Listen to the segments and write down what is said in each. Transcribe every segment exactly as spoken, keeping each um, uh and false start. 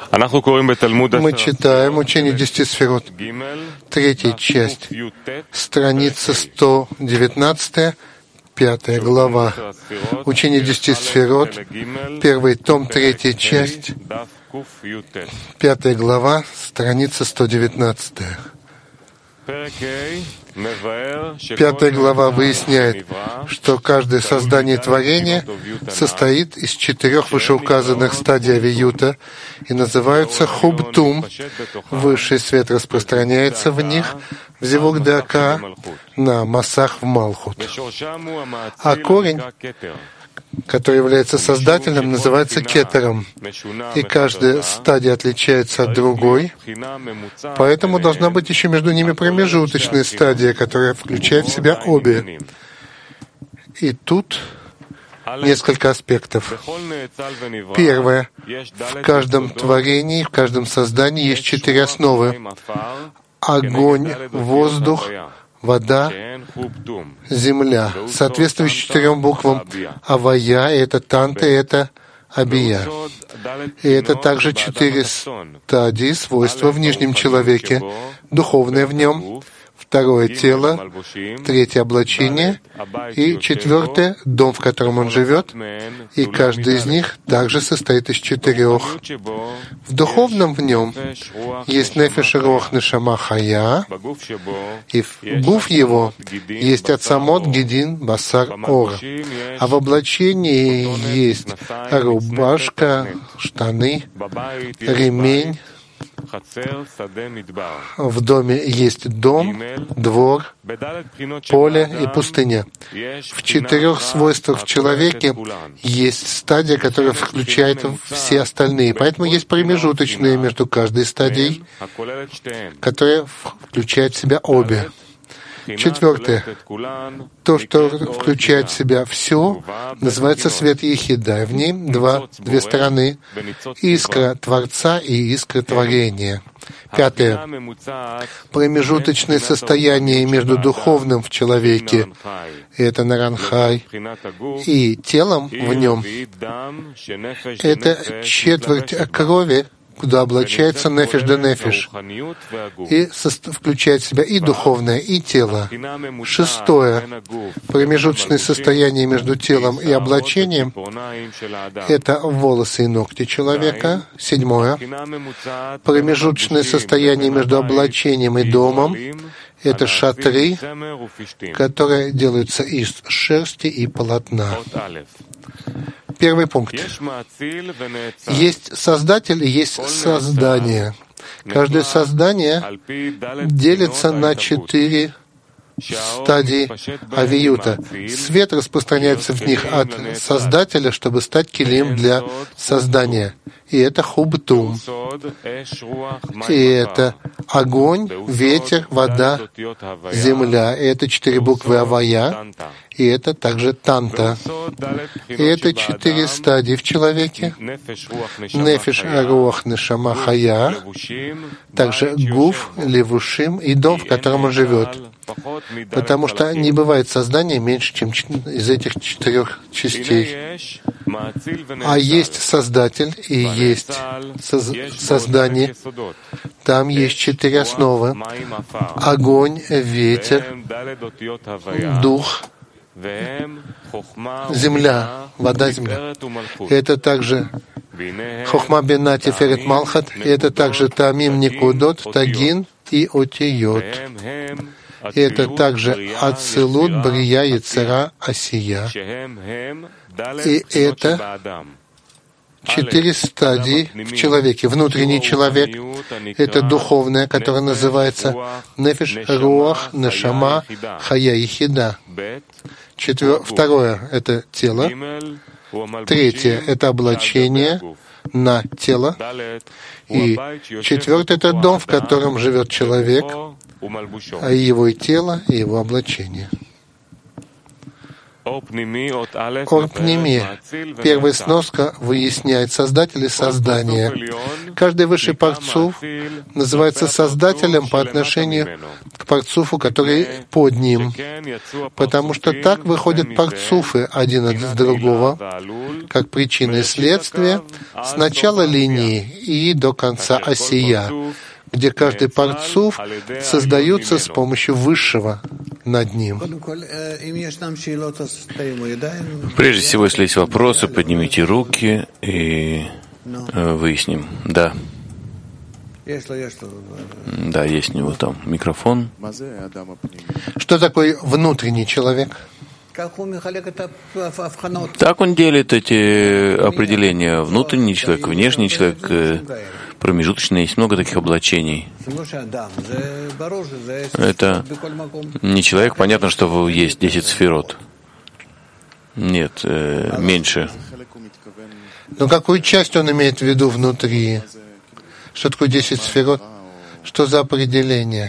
Мы читаем учение десяти сферот, третья часть, страница сто девятнадцать, пятая глава. Учение десяти сферот, первый том, третья часть, пятая глава, страница сто девятнадцать. Пятая глава выясняет, что каждое создание творения состоит из четырех вышеуказанных стадий авиюта и называются хубтум. Высший свет распространяется в них, в зевук дака, на массах в малхут. А корень, который является создателем, называется кетером. И каждая стадия отличается от другой, поэтому должна быть еще между ними промежуточная стадия, которая включает в себя обе. И тут несколько аспектов. Первое. В каждом творении, в каждом создании есть четыре основы. Огонь, воздух, вода, земля, соответствующие четырем буквам Авая, это Танта, это Абия. И это также четыре стадии, свойства в нижнем человеке, духовное в нем, второе — тело, третье — облачение, и четвертое — дом, в котором он живет, и каждый из них также состоит из четырех. В духовном в нем есть нефеш, руах, нешама, хая, и в гуф его есть ацамот, гидин, басар, ор. А в облачении есть рубашка, штаны, ремень. В доме есть дом, двор, поле и пустыня. В четырех свойствах в человеке есть стадия, которая включает все остальные. Поэтому есть промежуточные между каждой стадией, которая включает в себя обе. Четвертое. То, что включает в себя все, называется свет Ехида. В ней два, две стороны — искра Творца и искра творения. Пятое. Промежуточное состояние между духовным в человеке, это Наранхай, и телом в нем, это четверть крови, куда облачается нефиш да нефиш, и включает в себя и духовное, и тело. Шестое. Промежуточное состояние между телом и облачением — это волосы и ногти человека. Седьмое. Промежуточное состояние между облачением и домом — это шатры, которые делаются из шерсти и полотна. Первый пункт. Есть Создатель и есть создание. Каждое создание делится на четыре стадии авиюта. Свет распространяется в них от Создателя, чтобы стать килим для создания. И это хубтум. И это огонь, ветер, вода, земля. И это четыре буквы Авая. И это также Танта. И это четыре стадии в человеке. Нефиш, руах, нешама, хая. Также гуф, левушим и дом, в котором он живет. Потому что не бывает создания меньше, чем из этих четырех частей. А есть Создатель и есть соз- создание. Там есть четыре основы. Огонь, ветер, дух, земля, вода, земля. Это также Хохма бина тиферет малхат. Это также Тамим никудот, Тагин и Отиот. И это также Ацилут, Брия, Яцера, Асия. И это четыре стадии в человеке. Внутренний человек — это духовное, которое называется нефиш, руах, нешама, хая и хида. Четвер... Второе — это тело. Третье — это облачение на тело. И четвертое — это дом, в котором живет человек, а его и тело, и его облачение. Орпними. Первая сноска выясняет Создатель и Создание. Каждый высший парцуф называется Создателем по отношению к парцуфу, который под ним, потому что так выходят парцуфы один от другого, как причина и следствие, с начала линии и до конца осия, где каждый парцуф создается с помощью высшего над ним. Прежде всего, если есть вопросы, поднимите руки и выясним. Да. Да, есть у него там микрофон. Что такое внутренний человек? Так он делит эти определения. Внутренний человек, внешний человек, промежуточный. Есть много таких облачений. Это не человек. Понятно, что есть десять сферот. Нет, э, меньше. Но какую часть он имеет в виду внутри? Что такое десять сферот? Что за определение?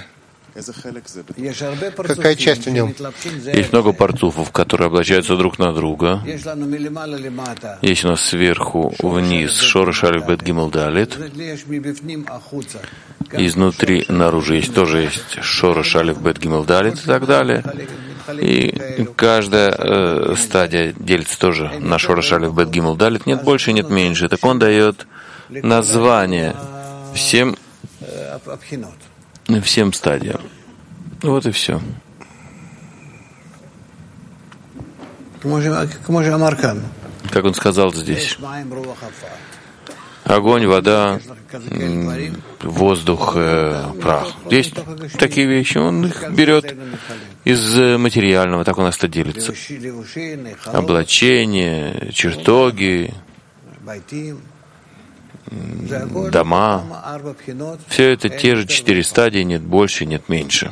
Какая часть в нем? Есть много парцуфов, которые облачаются друг на друга. Есть у нас сверху вниз Шорош Алеф Бет Гимел Далет. Изнутри наружу есть тоже есть Шорош Алеф Бет Гимел Далет и так далее. И каждая э, стадия делится тоже на Шорош Алеф Бет Гимел Далет. Нет больше, нет меньше. Так он дает название всем всем стадиям. Вот и все. Как он сказал здесь. Огонь, вода, воздух, прах. Есть такие вещи. Он их берет из материального, так у нас это делится. Облачение, чертоги, дома. Все это те же четыре стадии, нет больше, нет меньше.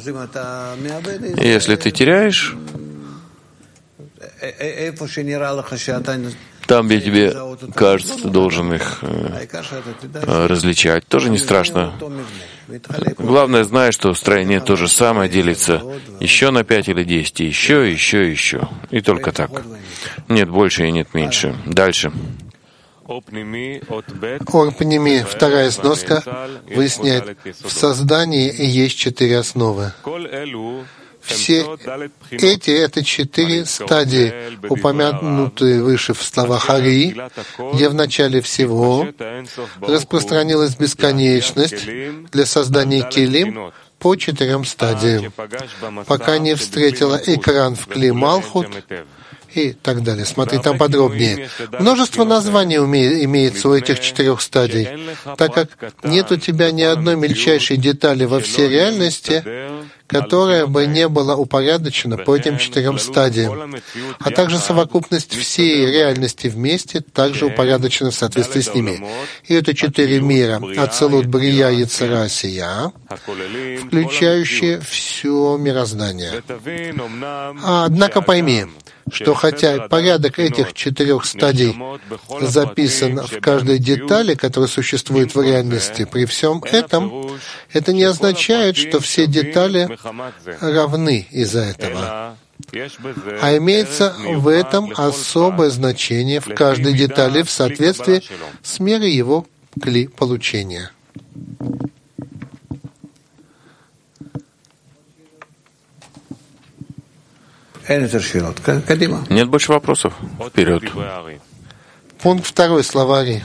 И если ты теряешь, там, где тебе кажется, ты должен их э, различать, тоже не страшно. Главное, знай, что строение то же самое делится еще на пять или десять, еще, еще, еще. И только так. Нет больше и нет меньше. Дальше. Орпними, вторая сноска, выясняет, в создании есть четыре основы. Все эти — это четыре стадии, упомянутые выше в словах Ари, где в начале всего распространилась бесконечность для создания килим по четырем стадиям, пока не встретила экран в Кли Малхут и так далее. Смотри там подробнее. Множество названий имеется у этих четырех стадий, так как нет у тебя ни одной мельчайшей детали во всей реальности, которая бы не была упорядочена по этим четырем стадиям, а также совокупность всей реальности вместе также упорядочена в соответствии с ними. И это четыре мира — Ацилут, Брия, Йецер, Осия, включающие все мироздание. А, однако пойми, что хотя порядок этих четырех стадий записан в каждой детали, которая существует в реальности, при всем этом это не означает, что все детали равны из-за этого. А имеется в этом особое значение в каждой детали в соответствии с мерой его кли получения. Нет больше вопросов? Вперед. Пункт второй словари.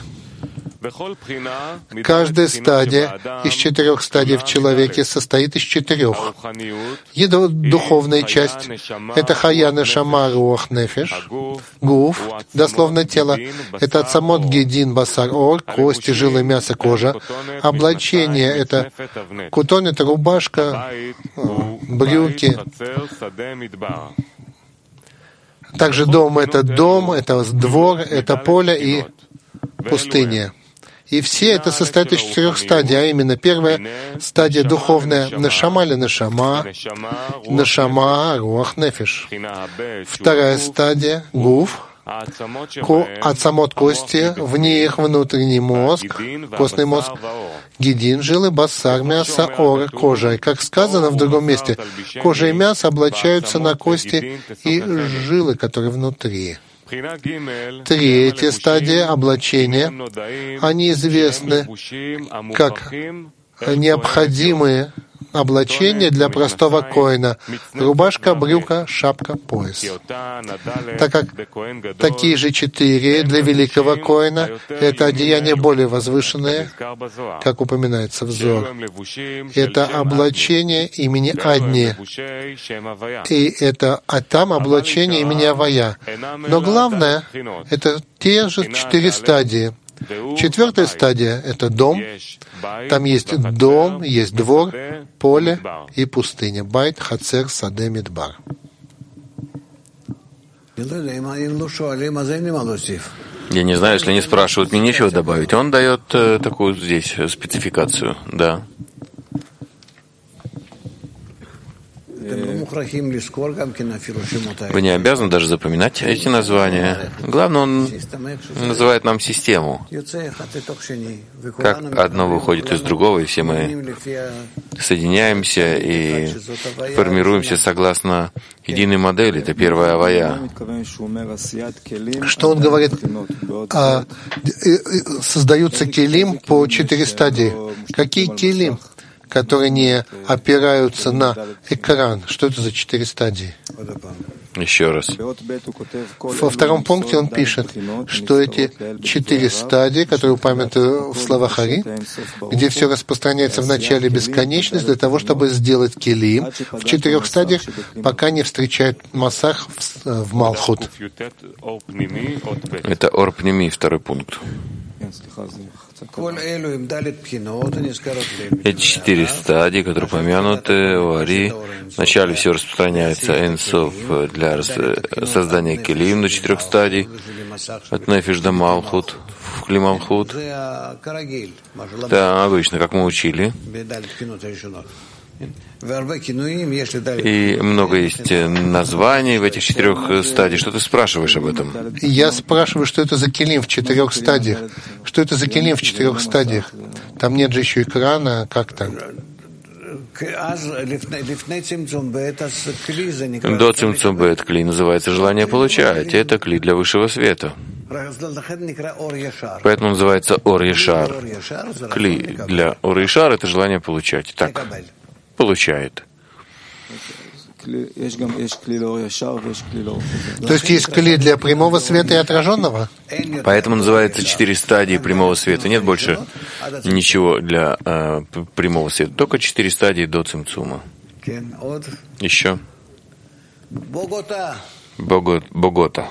Каждая стадия из четырех стадий в человеке состоит из четырех. Его духовная часть — это хая, нешама, руах, нефеш. Гуф, дословно тело, это ацамот, гедин, басар, ор, кости, жилы, мясо, кожа. Облачение — это кутон, это рубашка, брюки. Также дом — это дом, это двор, это поле и пустыня. И все это состоит из четырех стадий, а именно первая стадия духовная — нешама или нешама, нешама, руах, нефеш. Вторая стадия — гуф, ацамот кости, в них внутренний мозг, костный мозг, гидин, жилы, басар, мясо, ора, кожа. Как сказано в другом месте, кожа и мясо облачаются на кости и жилы, которые внутри. Третья стадия облачения, они известны как необходимые облачения для простого коэна: рубашка, брюка, шапка, пояс. Так как такие же четыре для великого коэна — это одеяния более возвышенные, как упоминается в Зоар. Это облачение имени Адни, и это а там облачение имени Авая. Но главное — это те же четыре стадии. Четвертая стадия — это дом. Там есть дом, есть двор, поле и пустыня. Байт, хацер, саде, мидбар. Я не знаю, если они спрашивают, мне нечего добавить. Он дает э, такую здесь спецификацию. Да. Вы не обязаны даже запоминать эти названия. Главное, он называет нам систему. Как одно выходит из другого, и все мы соединяемся и формируемся согласно единой модели. Это первая авая. Что он говорит? А, создаются келим по четыре стадии. Какие келим, которые не опираются на экран? Что это за четыре стадии? Еще раз. Во втором пункте он пишет, что эти четыре стадии, которые упомянуты в словах Ари, где все распространяется в начале бесконечность, для того, чтобы сделать келим в четырех стадиях, пока не встречает Масах в, в Малхут. Это Ор-Пними, второй пункт. Эти четыре стадии, которые упомянуты у Ари, вначале все распространяется Энсов для создания келим до четырех стадий, от Нефиш до Малхут, в Кли Малхут. Да, обычно, как мы учили. И много есть названий в этих четырех стадиях. Что ты спрашиваешь об этом? Я спрашиваю, что это за келим в четырех стадиях. Что это за келим в четырех стадиях? Там нет же еще экрана, как там? До цимцум бет кли называется желание получать. Это кли для высшего света. Поэтому называется ор яшар. Кли для ор яшар — это желание получать. Так. Получает. То есть есть кли для прямого света и отраженного? Поэтому называется четыре стадии прямого света. Нет больше ничего для э, прямого света. Только четыре стадии до цимцума. Еще. Богота. Богота.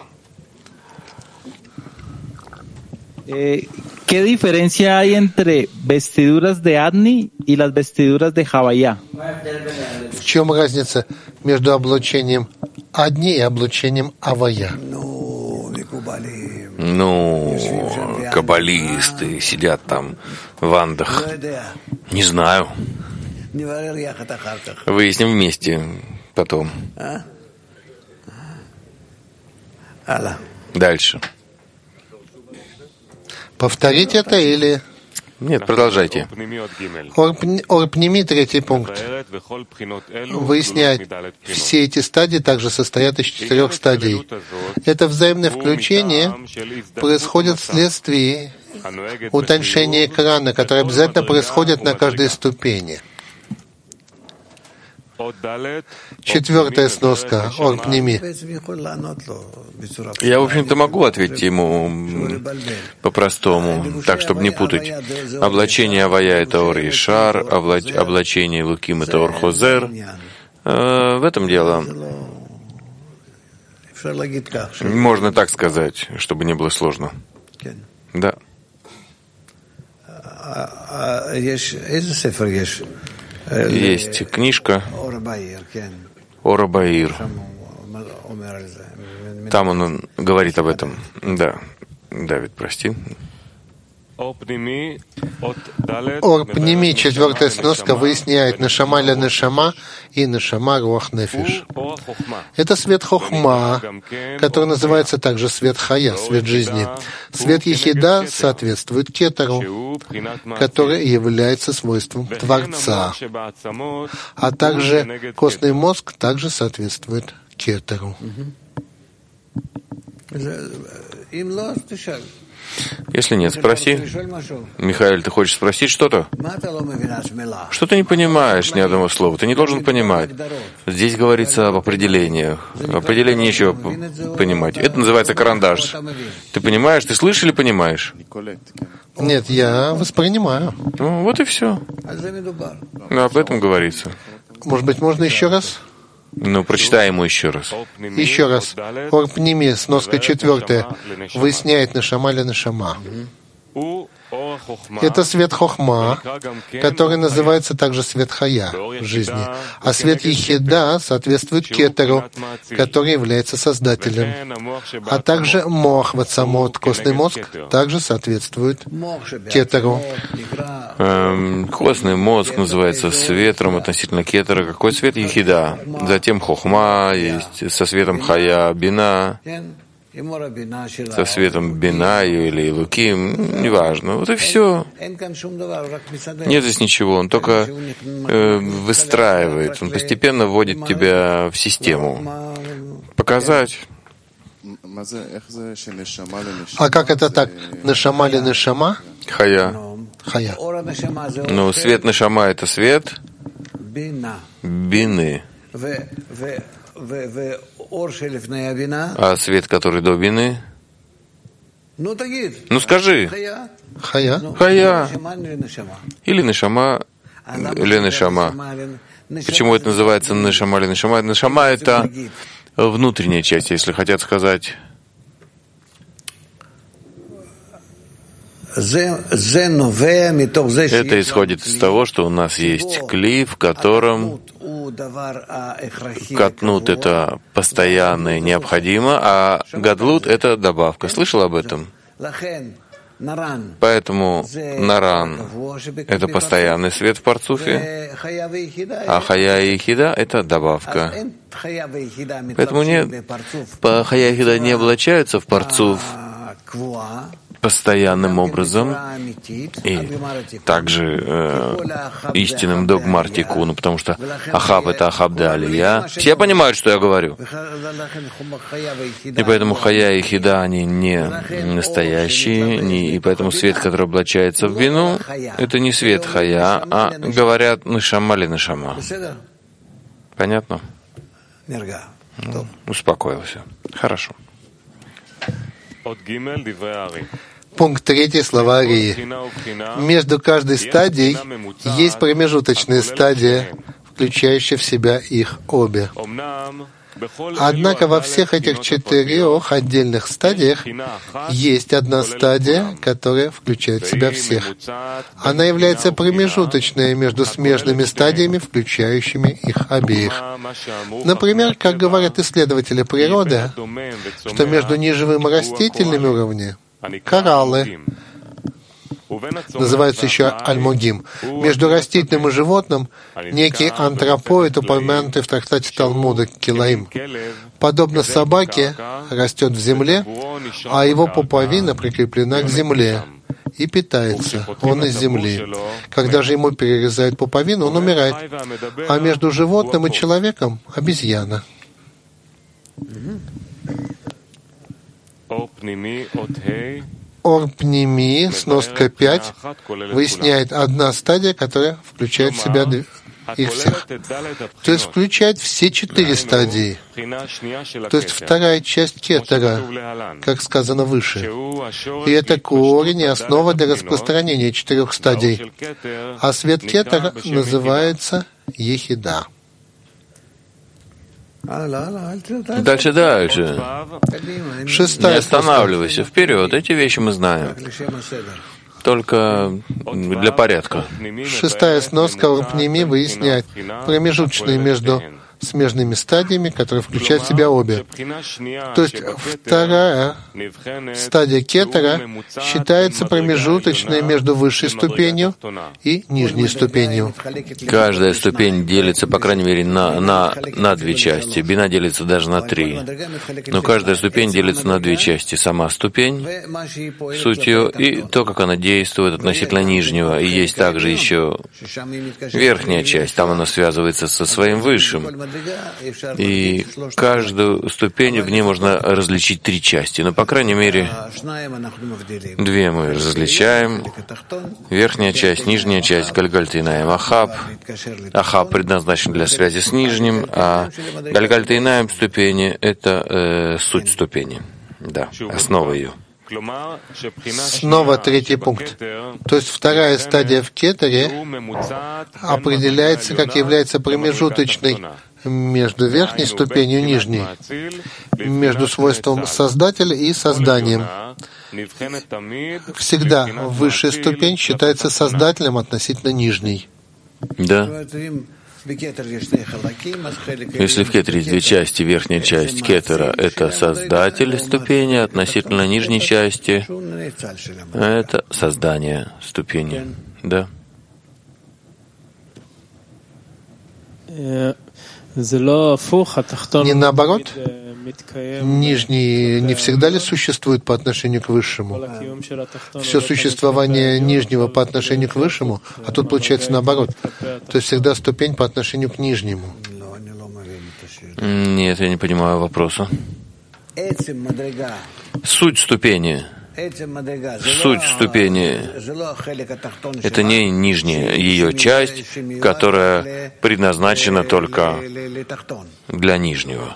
¿Qué diferencia hay entre vestiduras de Adni y las vestiduras de Havaya? В чем разница между облачением Адни и облачением Авая? Ну, каббалисты сидят там в Андах. Не знаю. Выясним вместе потом. Дальше. Повторить это или... Нет, продолжайте. Ор-Пними, третий пункт, выясняет, все эти стадии также состоят из четырех стадий. Это взаимное включение происходит вследствие утоньшения экрана, которое обязательно происходит на каждой ступени. Четвертая сноска, Ор-Пними. Я, в общем-то, могу ответить ему по-простому, так, чтобы не путать. Облачение Авая — это Ор Яшар, облачение Луким — это Ор Хозер. В этом дело. Можно так сказать, чтобы не было сложно. Да. Есть книжка Ора Баир. Там он говорит об этом. Да, Давид, прости. Ор-пними, четвертая сноска, выясняет нешама ля нешама и нешама руах нефиш. Это свет хохма, который называется также свет хая, свет жизни. Свет ехида соответствует кетеру, который является свойством Творца. А также костный мозг также соответствует кетеру. Если нет, спроси. Михаил, ты хочешь спросить что-то? Что ты не понимаешь ни одного слова? Ты не должен понимать. Здесь говорится об определениях. Определение нечего понимать. Это называется карандаш. Ты понимаешь? Ты слышишь или понимаешь? Нет, я воспринимаю. Ну, вот и все. Ну, об этом говорится. Может быть, можно еще раз? Ну, прочитай ему еще раз. Еще раз. Ор-пними, сноска четвертая, выясняет нешама ля нешама. Это свет хохма, который называется также свет хая, жизни. А свет ехида соответствует кетеру, который является создателем. А также мох вацамот, костный мозг, также соответствует кетеру. Эм, костный мозг называется светом относительно кетера. Какой свет ехида? Затем хохма есть со светом хая, бина, со светом Бинаю или Луким, неважно. Вот и все. Нет здесь ничего, он только э, выстраивает, он постепенно вводит тебя в систему. Показать. А как это так? Нешама ли нешама? Хая. Хая. Ну, свет нешама — это свет бины. А свет, который до бины? Ну скажи. Хая. Хая. Или нешама, или нешама. Почему это называется нешама или нешама? Нешама — это внутренняя часть, если хотят сказать. Это исходит из того, что у нас есть кли, в котором катнут — это постоянно и необходимо, а гадлут — это добавка. Слышал об этом? Поэтому наран — это постоянный свет в парцуфе, а хая и ехида — это добавка. Поэтому не, по хая и ехида не облачаются в парцуф постоянным образом и также э, истинным догмар тикуну, потому что ахаб — это ахаб да алия. Все понимают, что я говорю. И поэтому хая и хида, они не настоящие, не, и поэтому свет, который облачается в вину, это не свет хая, а говорят нешама ли нешама. Понятно? Ну, успокоился. Хорошо. Пункт третий, слова Арии. Между каждой стадией есть промежуточная стадия, включающая в себя их обе. Однако во всех этих четырех отдельных стадиях есть одна стадия, которая включает в себя всех. Она является промежуточной между смежными стадиями, включающими их обеих. Например, как говорят исследователи природы, что между неживым и растительным уровнем кораллы, называется еще альмогим. Между растительным и животным некий антропоид, упомянутый в трактате Талмуда Килаим, подобно собаке, растет в земле, а его пуповина прикреплена к земле и питается. Он из земли. Когда же ему перерезают пуповину, он умирает. А между животным и человеком — обезьяна. Ор-пними, сноска пять, выясняет одна стадия, которая включает в себя их всех. То есть включает все четыре стадии. То есть вторая часть кетера, как сказано выше. И это корень и основа для распространения четырех стадий. А свет кетера называется ехида. Дальше, дальше. Шестая. Не останавливайся. Вперед. Эти вещи мы знаем. Только для порядка. Шестая сноска Ор-пними выясняет промежуточные между смежными стадиями, которые включают в себя обе. То есть вторая стадия кетера считается промежуточной между высшей ступенью и нижней ступенью. Каждая ступень делится, по крайней мере, на, на, на две части. Бина делится даже на три. Но каждая ступень делится на две части. Сама ступень, суть ее, и то, как она действует относительно нижнего. И есть также еще верхняя часть. Там она связывается со своим высшим. И каждую ступень в ней можно различить три части. Но, по крайней мере, две мы различаем. Верхняя часть, нижняя часть, Гальгальтейнаем, Ахаб. Ахаб предназначен для связи с нижним, а Гальгальтейнаем ступени — это э, суть ступени. Да, основа ее. Снова третий пункт. То есть вторая стадия в кетере определяется, как является промежуточной между верхней ступенью и нижней, между свойством Создателя и созданием. Всегда высшая ступень считается Создателем относительно нижней. Да. Если в кетере есть две части, верхняя часть кетера — это создатель ступени, относительно нижней части — это создание ступени. Да. Не наоборот? Нижний не всегда ли существует по отношению к высшему? Все существование нижнего по отношению к высшему, а тут получается наоборот. То есть всегда ступень по отношению к нижнему. Нет, я не понимаю вопроса. Суть ступени. Суть ступени — это не нижняя ее часть, которая предназначена только для нижнего.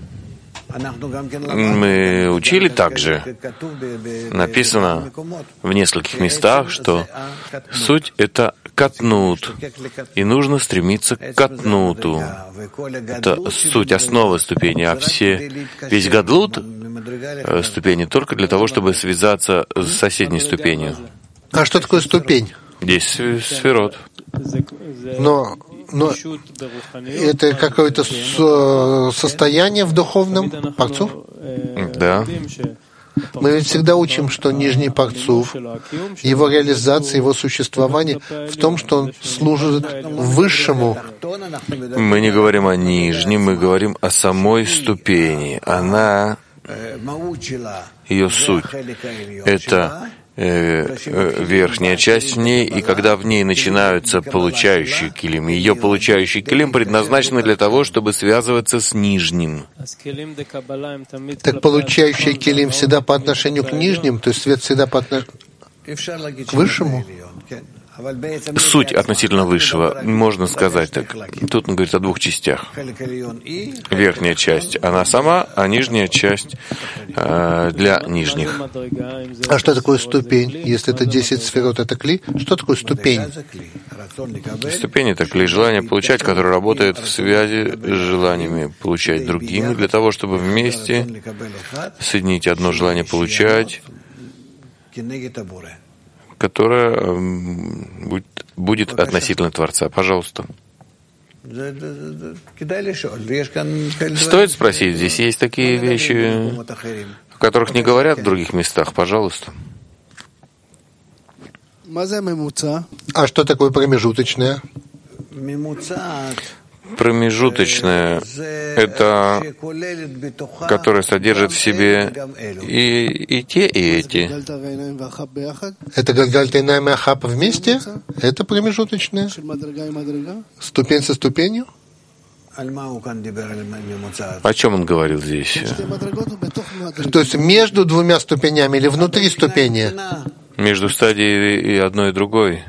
Мы учили также, написано в нескольких местах, что суть — это катнут, и нужно стремиться к катнуту. Это суть, основа ступени, а все, весь гадлут ступени только для того, чтобы связаться с соседней ступенью. А что такое ступень? Здесь сферот. Но Но это какое-то состояние в духовном парцуф? Да. Мы ведь всегда учим, что нижний парцуф, его реализация, его существование в том, что он служит высшему. Мы не говорим о нижнем, мы говорим о самой ступени. Она, ее суть, это верхняя часть в ней, и когда в ней начинаются получающие килим, ее получающий килим предназначены для того, чтобы связываться с нижним. Так получающий килим всегда по отношению к нижним, то есть свет всегда по отношению к высшему? Суть относительно высшего, можно сказать так. Тут он говорит о двух частях. Верхняя часть, она сама, а нижняя часть э, для нижних. А что такое ступень? Если это десять сферот, это кли? Что такое ступень? Ступень — это кли, желание получать, которое работает в связи с желаниями получать другими, для того, чтобы вместе соединить одно желание получать, которая будет, будет относительно Творца. Пожалуйста. Стоит спросить, здесь есть такие вещи, о которых не говорят в других местах. Пожалуйста. А что такое промежуточное? Промежуточное — это которое содержит в себе и, и те, и эти. Это Гальгальтейнаем и Ахаб вместе? Это промежуточное? Ступень со ступенью? О чем он говорил здесь? То есть между двумя ступенями или внутри ступени? Между стадией и одной и другой.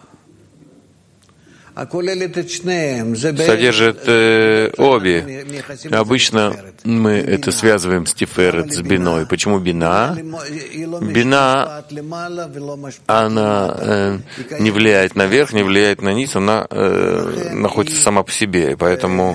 Содержит э, обе. Обычно мы это связываем с Тиферет, с Биной. Почему Бина? Бина, она э, не влияет наверх, не влияет на низ, она э, находится сама по себе, поэтому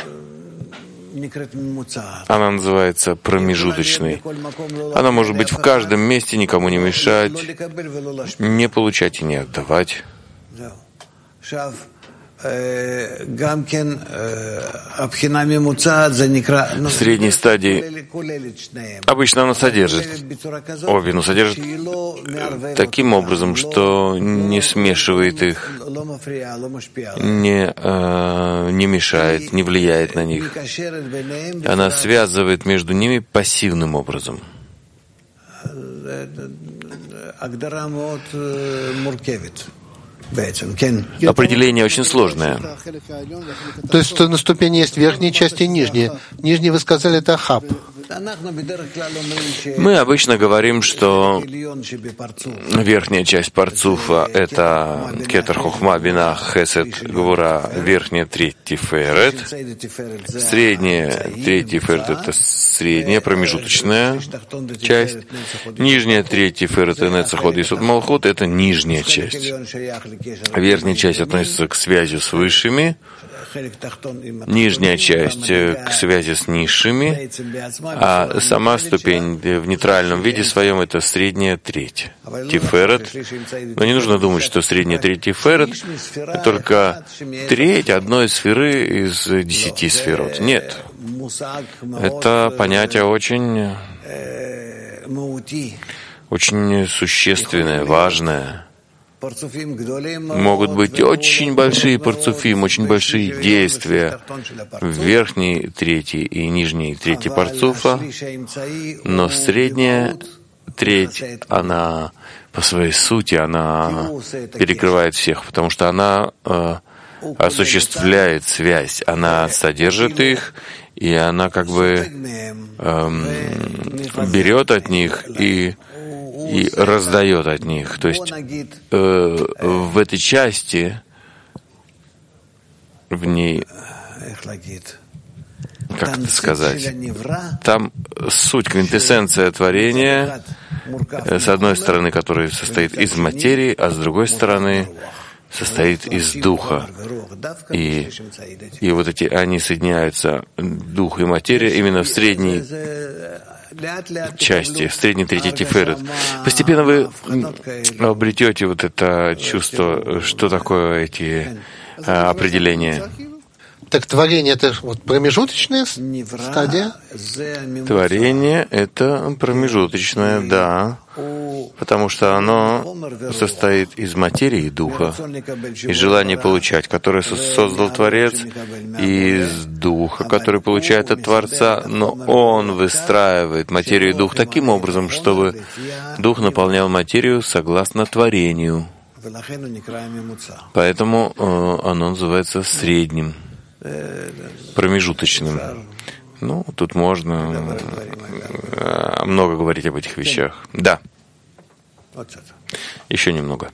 она называется промежуточной. Она может быть в каждом месте, никому не мешать, не получать и не отдавать. В средней стадии обычно она содержит обе, но содержит таким образом, что не смешивает их, не, э, не мешает, не влияет на них. Она связывает между ними пассивным образом. Определение очень сложное. То есть на ступени есть верхняя часть и нижняя. Нижняя, вы сказали, это хаб. Мы обычно говорим, что верхняя часть парцуфа — это кетер хохма бина хесед гвура, верхняя треть тиферет, средняя треть тиферет — это средняя, промежуточная часть, нижняя треть тиферет и нецаход исуд малхут — это нижняя часть. Верхняя часть относится к связи с высшими, нижняя часть к связи с низшими, а сама ступень в нейтральном виде своем — это средняя треть тиферет. Но не нужно думать, что средняя треть тиферет — это только треть одной сферы из десяти сферот. Нет. Это понятие очень, очень существенное, важное. Могут быть очень большие парцуфим, очень большие действия в верхней трети и нижней трети парцуфа, но средняя треть, она по своей сути, она перекрывает всех, потому что она э, осуществляет связь, она содержит их, и она как бы э, берет от них и и раздает от них. То есть э, в этой части, в ней, как это сказать, там суть, квинтэссенция творения, с одной стороны, которая состоит из материи, а с другой стороны состоит из духа. И, и вот эти, они соединяются, дух и материя, именно в средней части, в средней трети тиферет. Постепенно вы обретете вот это чувство, что такое эти а, определения. Так творение — это вот промежуточная стадия? Творение — это промежуточное, да, потому что оно состоит из материи и духа, из желания получать, которое создал Творец, и из духа, который получает от Творца, но он выстраивает материю и дух таким образом, чтобы дух наполнял материю согласно творению. Поэтому э, оно называется средним, промежуточным. Ну, тут можно э, много говорить об этих вещах. Да. Еще немного.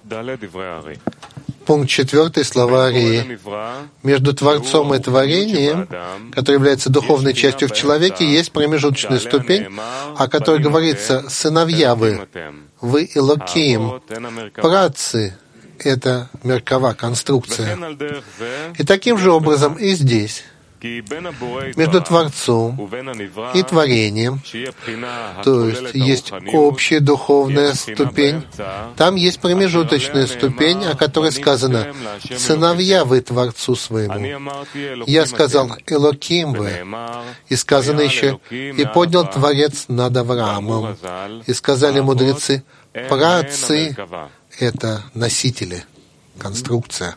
Пункт четвертый, слова Арии. Между Творцом и творением, который является духовной частью в человеке, есть промежуточная ступень, о которой говорится: «Сыновья вы, вы Элоким, праотцы». Это меркава, конструкция. И таким же образом и здесь, между Творцом и творением, то есть есть общая духовная ступень, там есть промежуточная ступень, о которой сказано: «Сыновья вы Творцу своему». Я сказал: «Элоким вы». И сказано еще: «И поднял Творец над Авраамом». И сказали мудрецы: «Праотцы — это носители, конструкция».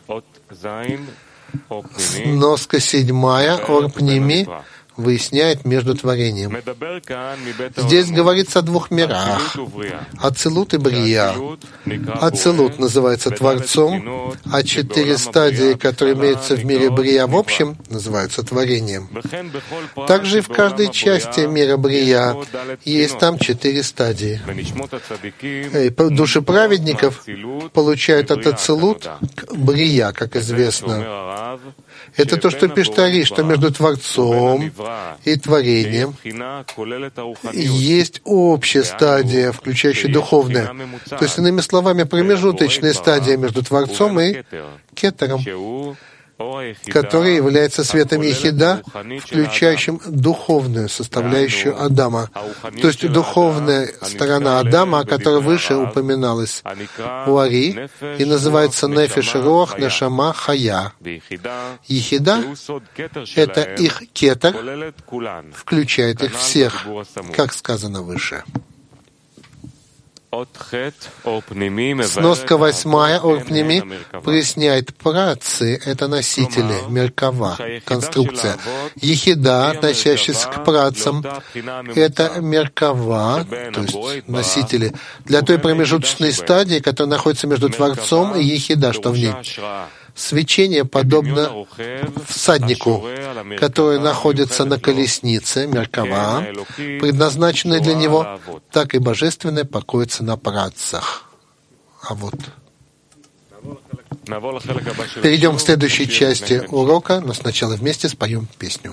Сноска седьмая, Орпними, выясняет между творением. Здесь говорится о двух мирах — Ацилут и Брия. Ацилут называется Творцом, а четыре стадии, которые имеются в мире Брия в общем, называются творением. Также и в каждой части мира Брия есть там четыре стадии. И души праведников получают от Ацилут к Брия, как известно. Это то, что пишет Ари, что между Творцом и творением есть общая стадия, включающая духовное. То есть, иными словами, промежуточная стадия между Творцом и Кетером, который является светом Ехида, включающим духовную составляющую Адама. То есть духовная сторона Адама, о которой выше упоминалась у Ари, и называется Нефеш Руах Нешама Хая. Ехида — это их кетер, включает их всех, как сказано выше. Сноска восьмая Орпними проясняет працы — это носители, меркава, конструкция. Ехида, относящаяся к працам, это меркава, то есть носители, для той промежуточной стадии, которая находится между Творцом и Ехида, что в ней. Свечение подобно всаднику, который находится на колеснице, меркава, предназначенной для него, так и божественное покоится на працах. А вот. Перейдем к следующей части урока, но сначала вместе споем песню.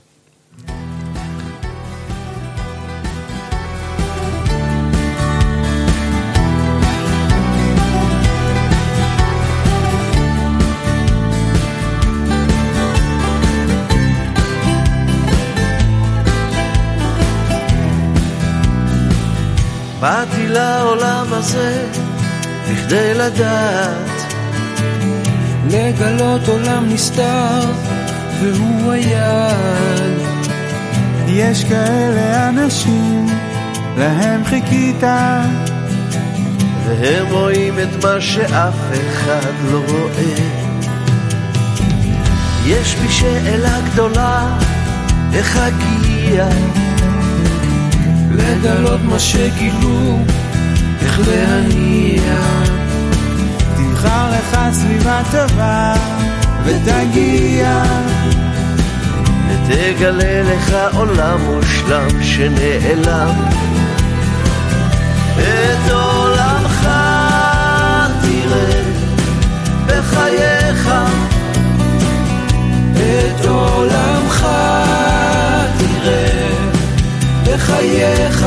באתי לעולם הזה בכדי לדעת, לגלות עולם נסתר והוא היד. יש כאלה אנשים להם חיכית, והם רואים את מה שאף אחד לא רואה. יש בי שאלה גדולה, איך אגיע לגלות מה שגילו, איך להניע. תבחר לך סביבה טובה ותגיע, ותגלה לך עולם מושלם שנעלם. את עולמך תראה בחייך, את עולמך תראה בחייך.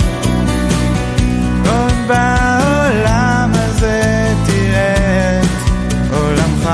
עוד בעולם הזה תראה את עולמך.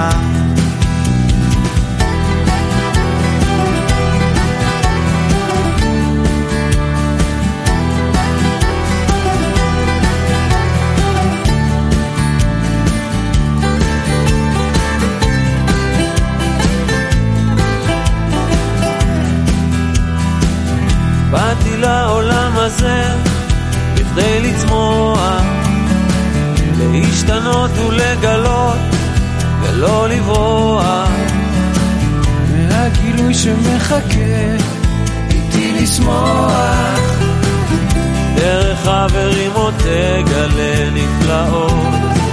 באתי לעולם הזה בכדי לצמוח, להשתנות ולגלות ולא לברוח, מהגילוי שמחכה איתי לשמוח. דרך חברים עוד תגלה נפלאות,